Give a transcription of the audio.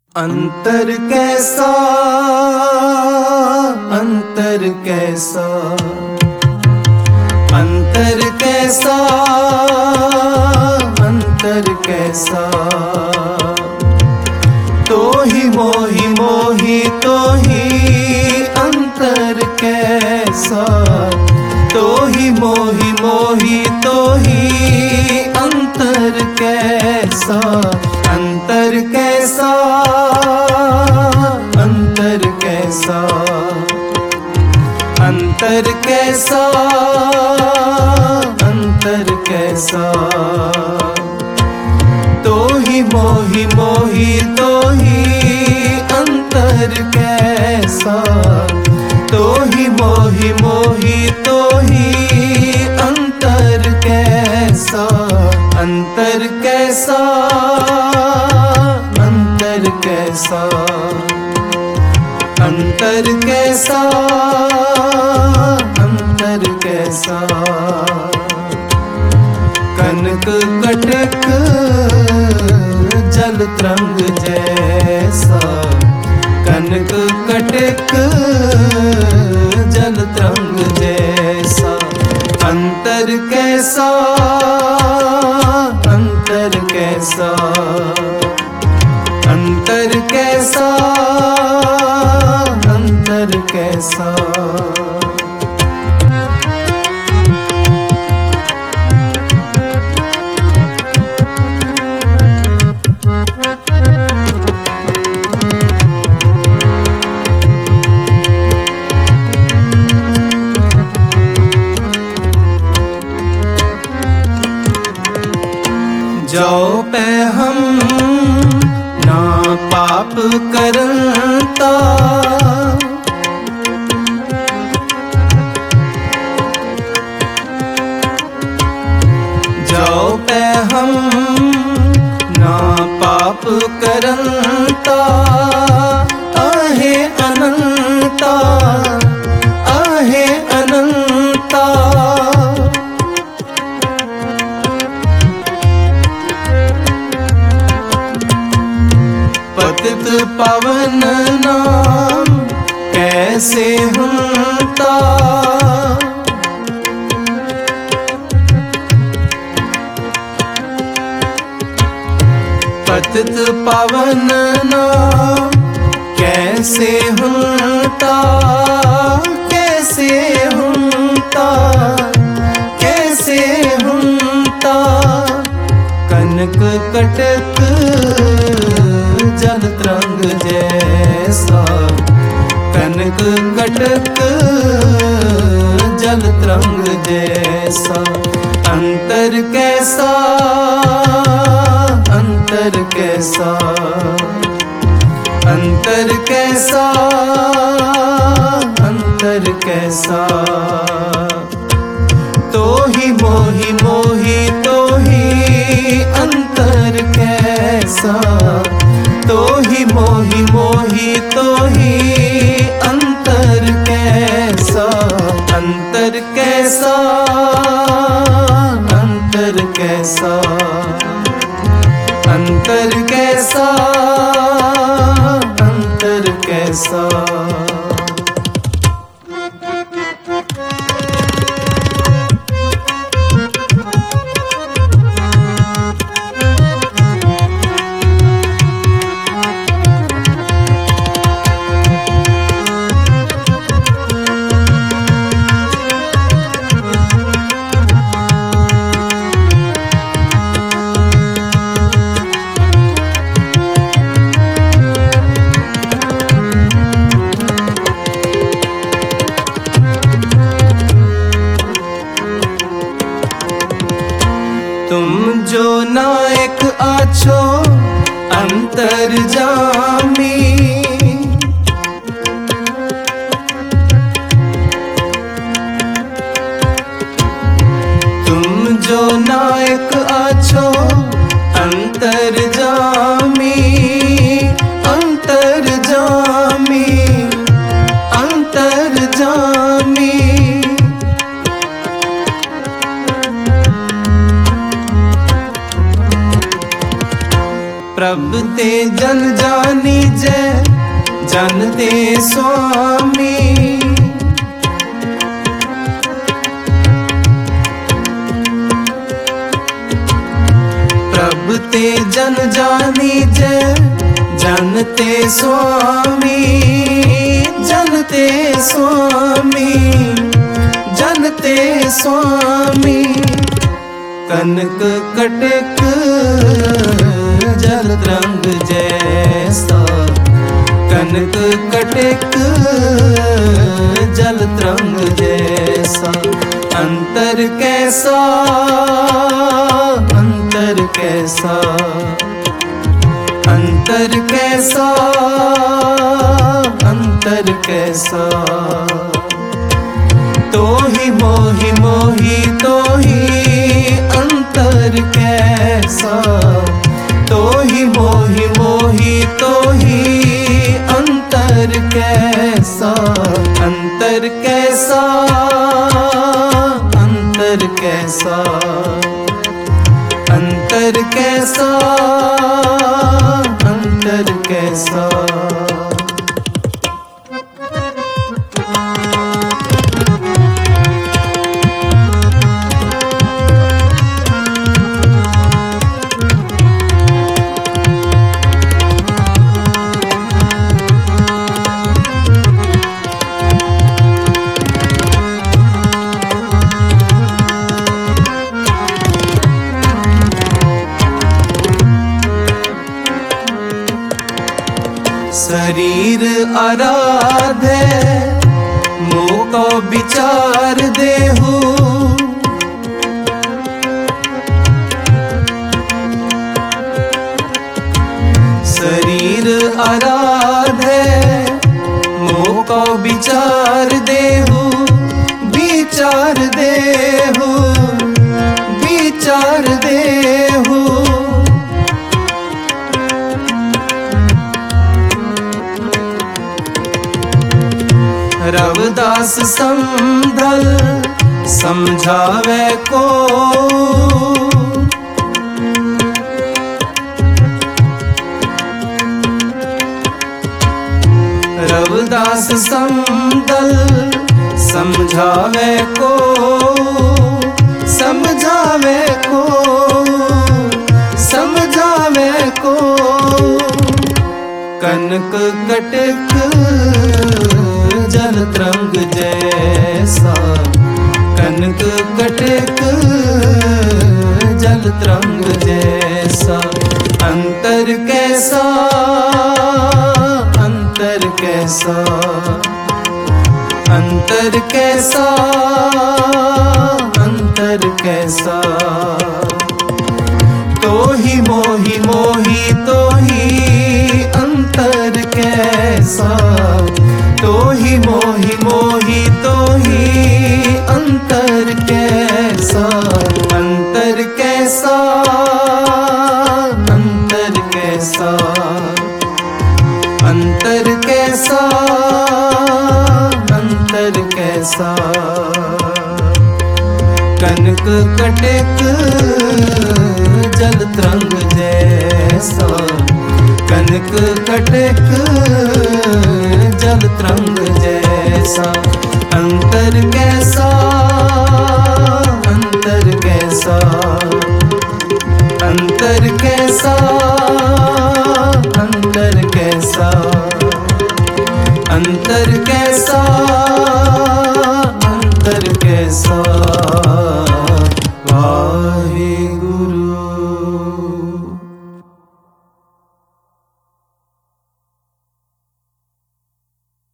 अंतर कैसा, अंतर कैसा, अंतर कैसा, अंतर कैसा। तो ही मोही मोही तो ही अंतर कैसा। तो ही मोही मोही तो ही अंतर कैसा। अंतर कैसा, अंतर कैसा, अंतर कैसा, अंतर कैसा। तो ही मोही मोही तो ही अंतर कैसा। तो ही मोही मोही तो ही अंतर कैसा। अंतर कैसा, अंतर कैसा, अंतर कैसा, अंतर कैसा। कनक कटक जल तरंग जैसा। कनक कटक जल तरंग जैसा। अंतर कैसा, अंतर कैसा, अंतर कैसा, अंतर कैसा। जो पे हम ना पाप करता। जो पे हम ना पाप करता। आहे अनंता, आहे अनंता। पतित पावन नाम कैसे होता। पतित पावन नाम कैसे होता। कैसे होता, कैसे होता। कनक कटक जल तरंग जैसा। कनक कटक जल तरंग जैसा। अंतर कैसा, अंतर कैसा, अंतर कैसा, अंतर कैसा। तो ही मोही मोही तो ही अंतर कैसा। तो ही मोही मोही तो ही अंतर कैसा। अंतर कैसा, अंतर कैसा, अंतर कैसा, अंतर कैसा। तुम जो नायक आछो अंतर जामी। तुम जो नायक आछो अंतर जामी। अंतर जामी, अंतर जामी। प्रभ ते जन जान जानते स्वामी। प्रभ ते जन जानी जय जानते स्वामी, जानते स्वामी, जानते स्वामी। कनक कटक जल तरंग जैसा, कनक कटक जल तरंग जैसा। अंतर कैसा, अंतर कैसा, अंतर कैसा, अंतर कैसा। तो ही मोही मोही तो ही अंतर कैसा, तो ही मोही मोही तो ही अंतर कैसा। अंतर कैसा, अंतर कैसा, अंतर कैसा, अंतर कैसा। शरीर आराधे मोह को विचार देहु। शरीर आराधे मोह को विचार देहु, विचार देहु, विचार देहु। रविदास संभल समझावे को, रविदास संभल समझावे को, समझावे को, समझावे को। कनक कटक जल तरंग जैसा, कनक कटक जल तरंग जैसा। अंतर कैसा, अंतर कैसा, अंतर कैसा, अंतर कैसा। तो ही मोही मोही तो ही अंतर कैसा, तो ही मोही मोही तो ही अंतर कैसा। अंतर कैसा, अंतर कैसा, अंतर कैसा, अंतर कैसा। कनक कटक जल तरंग जैसा, कनक कटक जल तरंग जैसा। अंतर कैसा, अंतर कैसा, अंतर कैसा, अंतर कैसा, अंतर कैसा।